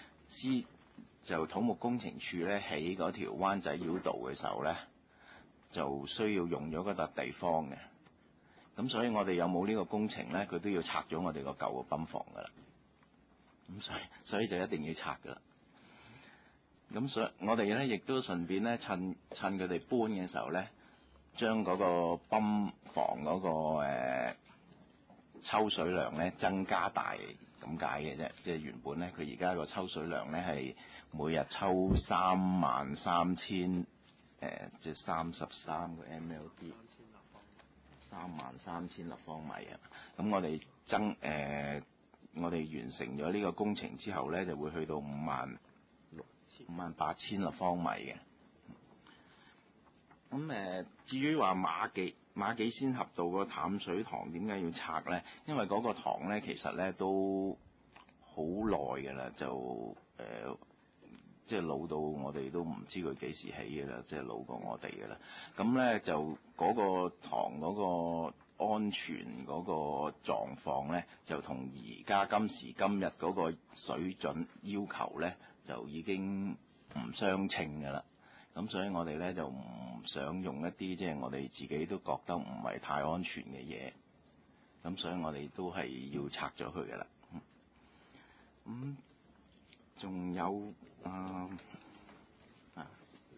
私。就土木工程處咧起嗰條灣仔繞道嘅時候咧， 就需要用咗嗰笪地方嘅。咁所以我哋有冇呢個工程咧，佢都要拆咗我哋個舊嘅泵房噶啦。咁所以所以就一定要拆噶啦。咁所以我哋咧亦都順便咧趁趁佢哋搬嘅時候咧，將嗰個泵房嗰、嗰個誒、呃、抽水量咧增加大咁解嘅啫。即係原本咧佢而家個抽水量咧係每日抽三萬三千誒即係三十三個 M L D。三萬三千立方米啊！咁我哋增誒、呃，我哋完成咗呢個工程之後咧，就會去到五萬六五萬八千立方米嘅。咁誒、呃，至於話馬己馬己仙峽道個淡水塘點解要拆咧？因為嗰個塘咧其實咧都好耐㗎啦，就誒。呃即係老到我哋都唔知佢幾時起嘅啦，即係老過我哋嘅啦。咁咧就嗰個塘嗰個安全嗰個狀況咧，就同而家今時今日嗰個水準要求咧，就已經唔相稱嘅啦。咁所以我哋咧就唔想用一啲即係我哋自己都覺得唔係太安全嘅嘢。咁所以我哋都係要拆咗佢嘅啦。咁、嗯。仲有啊啊，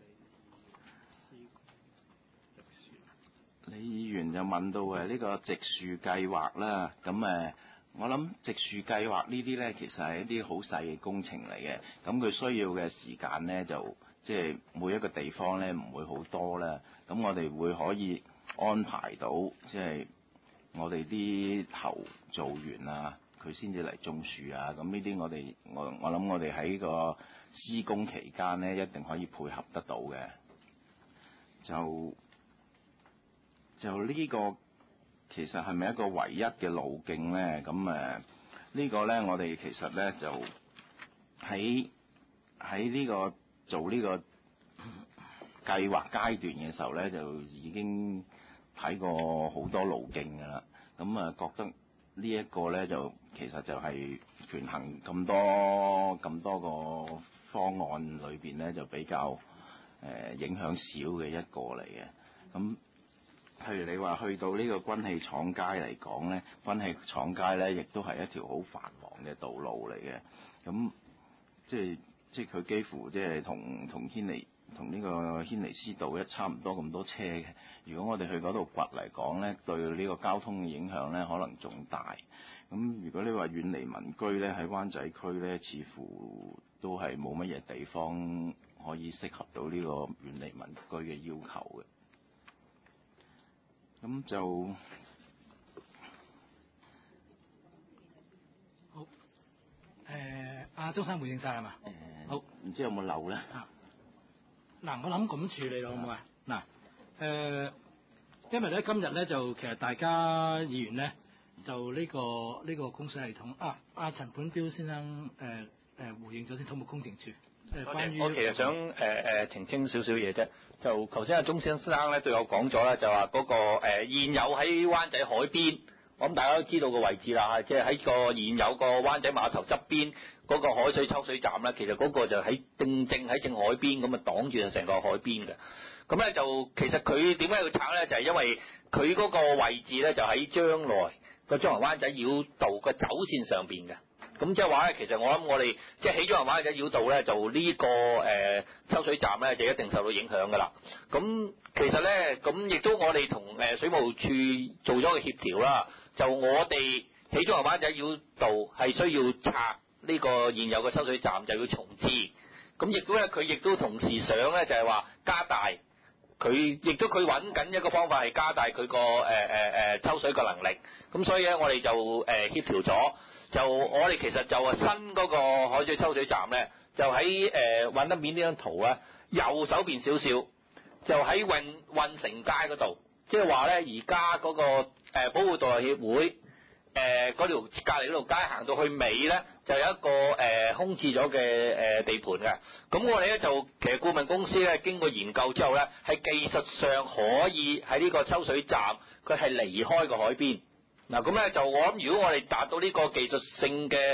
李議員就問到誒呢個植樹計劃啦，咁誒我諗植樹計劃呢啲咧其實係一啲好細嘅工程嚟嘅，咁佢需要嘅時間咧就即係每一個地方咧唔會好多啦，咁我哋會可以安排到即係我哋啲頭做完啊。佢先至嚟種樹啊！咁呢啲我哋我我諗我哋喺個施工期間咧，一定可以配合得到嘅。就就呢個其實係咪一個唯一嘅路徑咧？咁誒、呃這個、呢個咧，我哋其實咧就喺喺呢個做呢個計劃階段嘅時候咧，就已經睇過好多路徑㗎啦。咁啊，覺得呢一個咧就其實就係權衡咁多咁多個方案裏邊咧，就比較誒、呃、影響少嘅一個嚟嘅。咁譬如你話去到呢個軍器廠街嚟講咧，軍器廠街咧亦都係一條好繁忙嘅道路嚟嘅。咁即係即係佢幾乎即係同同軒尼同呢個軒尼詩道一差唔多咁多車嘅。如果我哋去嗰度掘嚟講咧，對呢個交通嘅影響咧，可能仲大。咁如果你話遠離民居咧，喺灣仔區咧，似乎都係冇乜嘢地方可以適合到呢個遠離民居嘅要求嘅。咁就好。誒、呃，阿周生回應晒係嘛？誒、 呃， 好， 唔知有冇漏咧？ 嗱，我諗咁處理咯，好唔好啊？嗱，誒，因為咧今日咧就其實大家議員咧就呢、這個呢、這個供水系統啊，阿陳本標先生誒誒、呃呃、回應咗先，土木工程處誒、呃、關於我其實想誒誒、呃、澄清少少嘢啫。就頭先阿鐘先生咧對我講咗啦，就話嗰、那個誒、呃、現有喺灣仔海邊，我諗大家都知道個位置啦，即係喺個現有個灣仔碼頭側邊嗰個海水抽水站咧，其實嗰個就喺正正喺正海邊咁啊，擋住就成個海邊嘅。咁咧就其實佢點解要拆咧？就係、是、因為佢嗰個位置咧就喺將來個將來灣仔繞道個走線上邊嘅。咁即係話咧，其實我諗我哋即係起咗灣仔繞道咧，就呢、這個誒、呃、抽水站咧就一定受到影響㗎啦。咁其實咧，咁亦都我哋同誒水務處做咗個協調啦。就我哋起咗灣仔繞道係需要拆呢個現有嘅抽水站，就要重置。咁亦都咧，佢亦都同時想咧，就係話加大佢，亦都佢揾緊一個方法係加大佢個誒誒誒抽水嘅能力。咁所以咧，我哋就誒、呃、協調咗。就我哋其實就新嗰個海水抽水站咧，就喺誒揾得面呢張圖咧，右手邊少少，就喺運運城街嗰度，即係話咧而家嗰個、呃、保護道路協會誒嗰條隔離嗰條街行到去尾咧，就有一個誒、呃、空置咗嘅誒地盤嘅。咁我哋咧就其實顧問公司咧經過研究之後咧，係技術上可以喺呢個抽水站，佢係離開個海邊。嗱咁咧就我諗，如果我哋達到呢個技術性嘅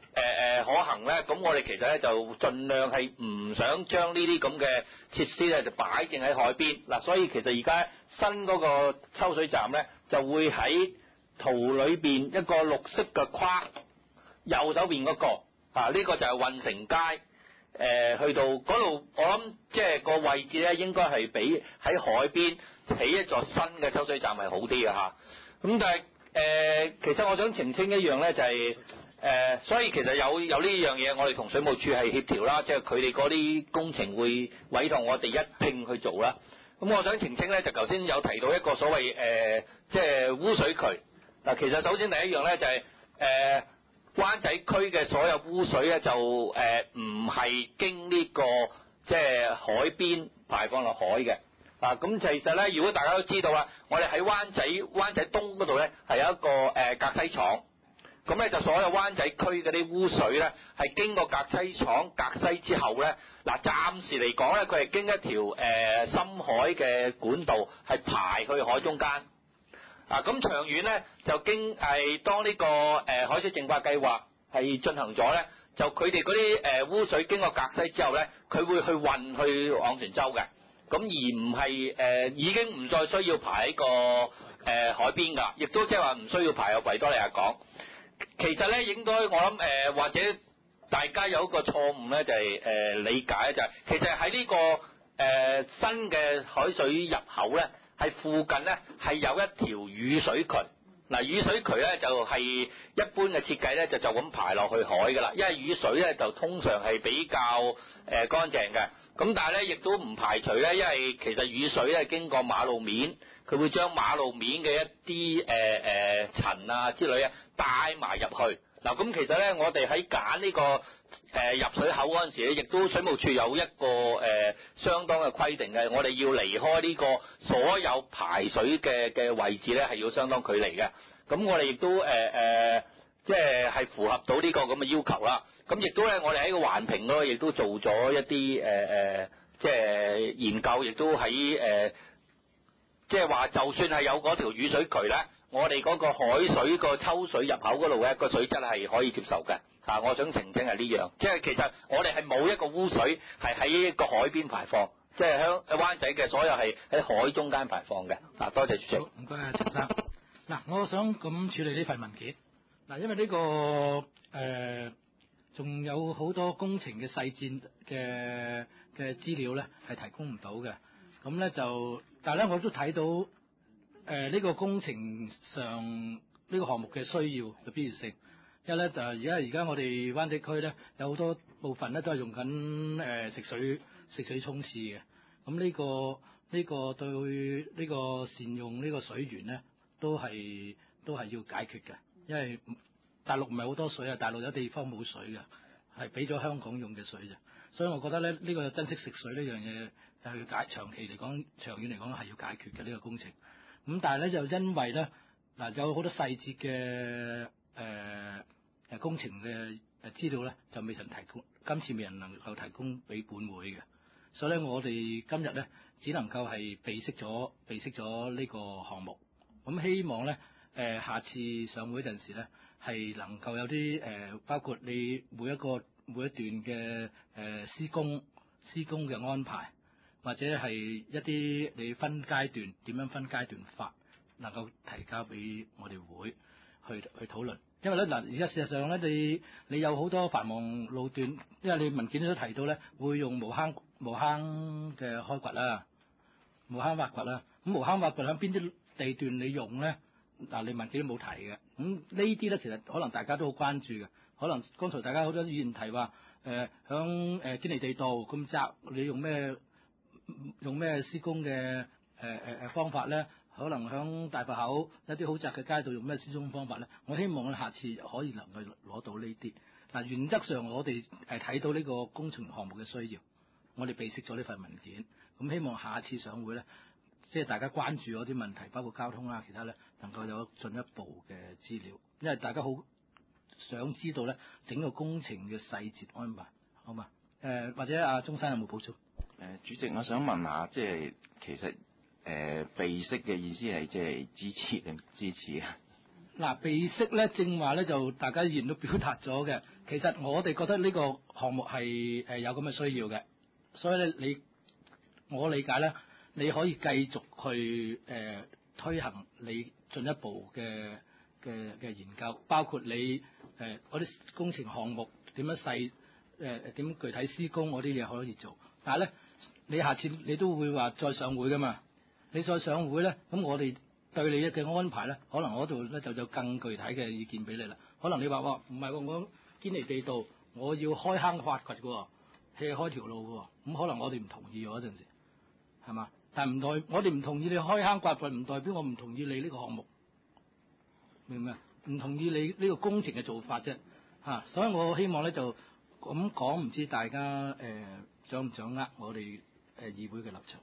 誒誒可行咧，咁我哋其實咧就盡量係唔想將呢啲咁嘅設施咧就擺正喺海邊嗱，所以其實而家新嗰個抽水站咧就會喺圖裏邊一個綠色嘅框，右手邊嗰個啊，呢個就係運城街。誒去到嗰度，我諗即係個位置咧，應該係比喺海邊起一座新嘅抽水站係好啲嘅嚇。咁但係誒、呃，其實我想澄清一樣咧，就係、是、誒、呃，所以其實有有呢樣嘢，我哋同水務署係協調啦，即係佢哋嗰啲工程會委託我哋一併去做啦。咁我想澄清咧，就頭先有提到一個所謂誒、呃，即係污水渠嗱。其實首先第一樣咧就係、是、誒。呃灣仔區嘅所有污水咧就誒唔係經呢、這個即係海邊排放落海嘅啊。咁其實咧，如果大家都知道啦，我哋喺灣仔灣仔東嗰度咧係有一個誒、呃、隔溪廠，咁咧就所有灣仔區嗰啲污水咧係經過隔溪廠隔溪之後咧，嗱暫時嚟講咧佢係經一條誒、呃、深海嘅管道係排去海中間。啊，咁長遠咧就經係當呢、這個誒、呃、海水淨化計劃係進行咗咧，就佢哋嗰啲誒污水經過隔溪之後咧，佢會去運去昂船洲嘅，咁而唔係誒已經唔再需要排喺個誒、呃、海邊㗎，亦都即係話唔需要排入維多利亞港。其實咧應該我諗誒、呃、或者大家有一個錯誤咧就係、是、誒、呃、理解就係、是、其實喺呢、這個誒、呃、新嘅海水入口咧。係附近咧係有一條雨水渠，嗱雨水渠咧就係一般嘅設計咧就就咁排落去海㗎啦，因為雨水咧就通常係比較誒乾淨嘅，咁但係咧亦都唔排除咧，因為其實雨水咧經過馬路面，佢會將馬路面嘅一啲誒誒塵啊之類啊帶埋入去。嗱咁其實咧，我哋喺揀呢個誒、呃、入水口嗰陣時咧，亦都水務署有一個誒、呃、相當嘅規定嘅，我哋要離開呢個所有排水嘅嘅位置咧，係要相當距離嘅。咁我哋亦都誒誒、呃，即係係符合到呢個咁嘅要求啦。咁亦都咧，我哋喺個環評嗰度亦都做咗一啲誒誒，即係研究，亦都喺誒、呃，即係話就算係有嗰條雨水渠咧。我哋嗰個海水個抽水入口嗰度咧，個水質係可以接受嘅。啊，我想澄清係呢樣，即係其實我哋係冇一個污水係喺個海邊排放，即係響灣仔嘅所有係喺海中間排放嘅。啊，多謝主席。 唔該啊，陳生。嗱，我想咁處理呢份文件。嗱，因為呢、這個誒仲、呃、有好多工程嘅細節嘅嘅資料咧，係提供唔到嘅。咁咧就，但係咧我都睇到。誒呢、呃這個工程上呢、這個項目嘅需要嘅必要性，一咧就係而家而家我哋灣仔區咧有好多部分咧都係用緊誒、呃、食水食水沖廁嘅，咁呢、這個呢、這個對呢個善用呢個水源咧都係都係要解決嘅，因為大陸唔係好多水啊，大陸有地方冇水嘅，係俾咗香港用嘅水啫，所以我覺得咧呢、這個珍惜食水呢樣嘢係要解長期嚟講長遠嚟講係要解決嘅呢、這個工程。咁但係咧就因為咧嗱有好多細節嘅誒誒工程嘅誒資料咧就未曾提供，今次未人能夠提供俾本會嘅，所以咧我哋今日咧只能夠係備悉咗備悉咗呢個項目。咁希望咧誒、呃、下次上會嗰陣時咧係能夠有啲誒、呃、包括你每一個每一段嘅誒、呃、施工施工嘅安排。或者係一啲你分階段點樣分階段法，能夠提交俾我哋會去去討論。因為咧嗱，而家事實上咧，你你有好多繁忙路段，因為你文件都提到咧，會用無坑無坑嘅開掘啦，無坑挖掘啦。咁無坑挖掘喺邊啲地段你用咧？嗱，你文件都冇提嘅。咁呢啲咧，其實可能大家都好關注嘅。可能剛才大家好多議員提話，誒響誒堅尼地道咁窄，你用咩？用咩施工嘅誒誒誒方法咧？可能響大佛口一啲好窄嘅街道用咩施工方法咧？我希望下次可以能夠攞到呢啲。嗱，原則上我哋係睇到呢個工程項目嘅需要，我哋備悉咗呢份文件。咁希望下次上會咧，即係大家關注嗰啲問題，包括交通啊，其他咧能夠有進一步嘅資料，因為大家好想知道咧整個工程嘅細節安排，好嘛？誒、呃、或者阿鍾生有冇補充？ 誒、呃，主席，我想問下，即係其實誒備悉嘅意思係即係支持定唔支持啊？ 嗱，備識咧，正話咧就大家議員都表達咗嘅。其實我哋覺得呢個項目係誒有咁嘅需要嘅，所以咧你我理解咧，你可以繼續去誒、呃、推行你進一步嘅嘅嘅研究，包括你誒嗰啲工程項目點樣細誒點具體施工嗰啲嘢可以做，但係咧你下次你都會話再上會㗎嘛，你再上會咧，咁我哋對你嘅安排咧，可能嗰度咧就有更具體嘅意見俾你啦。可能你話哇唔係喎，我堅尼地道我要開坑發掘嘅喎，係開條路嘅喎，咁可能我哋唔同意嗰陣時，係嘛？但係唔代我哋唔同意你開坑發掘，唔代表我唔同意你呢個項目，明唔明啊？唔同意你呢個工程嘅做法啫，嚇、啊！所以我希望咧就咁講，唔知大家誒、呃、掌唔掌握我哋誒、呃、議會嘅立場。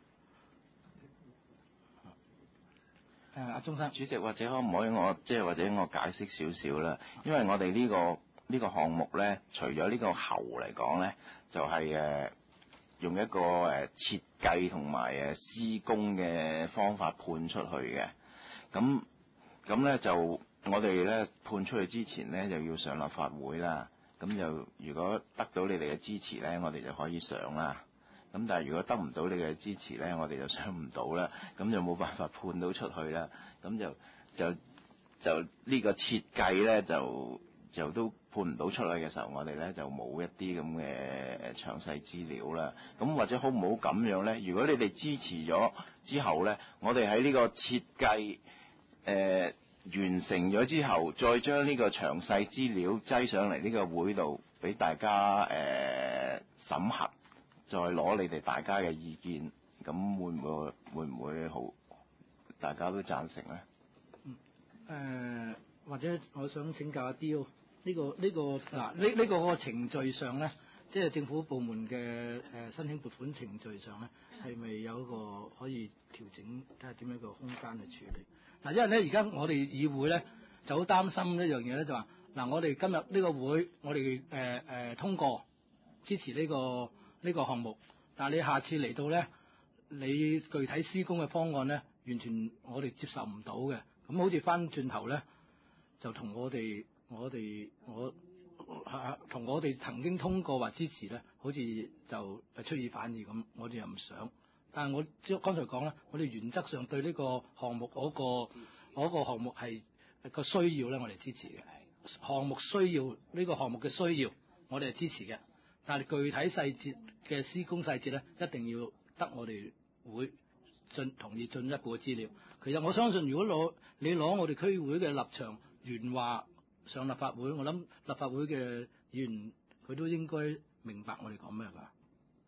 誒，阿鍾生， 主席，或者可唔可以我即係或者我解釋少少啦？因為我哋呢、呢個呢、呢個項目咧，除咗呢個喉嚟講咧，就係、係、誒用一個誒設計同埋誒施工嘅方法判出去嘅。咁咁咧就我哋咧判出去之前咧，就要上立法會啦。咁就如果得到你哋嘅支持咧，我哋就可以上啦。咁但係如果得唔到你嘅支持咧，我哋就上唔到啦，咁就冇辦法判到出去啦。咁就就就呢個設計咧，就就都判唔到出去嘅時候，我哋咧就冇一啲咁嘅詳細資料啦。咁或者好唔好咁樣咧？如果你哋支持咗之後咧，我哋喺呢個設計誒、呃、完成咗之後，再將呢個詳細資料擠上嚟呢個會度，俾大家誒、呃、審核。再攞你哋大家嘅意見，咁會唔會會唔會好？大家都贊成咧？ 嗯，誒、呃，或者我想請教一啲呢、呢個呢、呢個嗱呢呢個個程序上咧，即係政府部門嘅誒、呃、申請撥款程序上咧，係咪有一個可以調整睇下點樣一個空間去處理？嗱，因為咧而家我哋議會咧就好擔心一樣嘢咧，就話嗱，我哋今日呢個會我哋誒誒通過支持呢、呢個。呢個項目，但係你下次嚟到咧，你具體施工嘅方案咧，完全我哋接受唔到嘅。咁好似翻轉頭咧，就同我哋我哋我同我哋曾經通過或支持咧，好似就出爾反爾咁，我哋又唔想。但係我即係剛才講咧，我哋原則上對呢個項目嗰、嗰個嗰、嗰個項目係個需要咧，我哋支持嘅。項目需要呢、呢個項目嘅需要，我哋係支持嘅。但係具體細節嘅施工細節咧，一定要得我哋會進同意進一步嘅資料。其實我相信，如果攞你攞我哋區會嘅立場原話上立法會，我諗立法會嘅議員佢都應該明白我哋講咩㗎。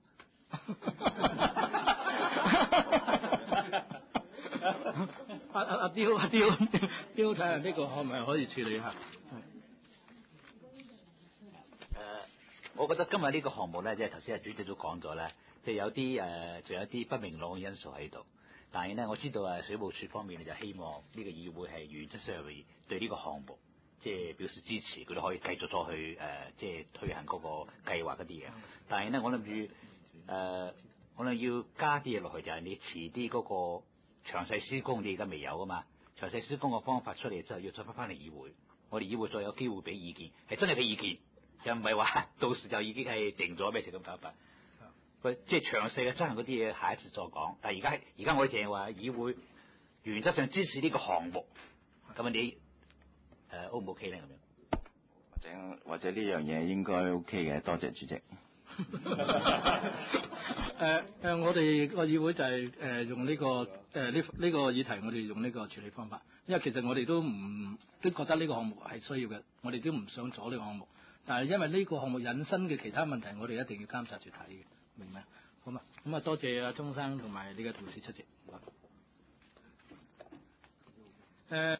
阿阿阿刁阿刁刁，睇下呢個可唔可以可以處理下？ 我覺得今日呢個項目咧，即係頭先阿主席都講咗咧，即係有啲誒，仲有啲不明朗嘅因素喺度。但係咧，我知道誒水務署方面咧就希望呢個議會係原則上會對呢個項目即係表示支持，佢都可以繼續再去誒、呃、即係推行嗰個計劃嗰啲嘢。但係咧，我諗住誒，我諗要加啲嘢落去，就係你遲啲嗰個詳細施工，你而家未有啊嘛？詳細施工嘅方法出嚟之後，要再翻翻嚟議會，我哋議會再有機會俾意見，係真係俾意見。又唔係話到時就已經係定咗咩事咁搞法，佢即係詳細嘅執行嗰啲嘢，下一次再講。但係而家而家我哋淨係話議會原則上支持呢個項目，咁啊你誒 O 唔 OK 咧咁樣？ 或者或者呢樣嘢應該 OK 嘅，多謝主席。 誒誒、呃，我哋個議會就係、是、誒、呃、用呢、這個誒呢呢個議題，我哋用呢個處理方法。因為其實我哋都唔都覺得呢個項目係需要嘅，我哋都唔想阻呢個項目。但係因為呢個項目引申嘅其他問題，我哋一定要監察住睇嘅，明唔明？好嘛，咁啊多謝阿鍾生同埋你嘅同事出席。誒、呃。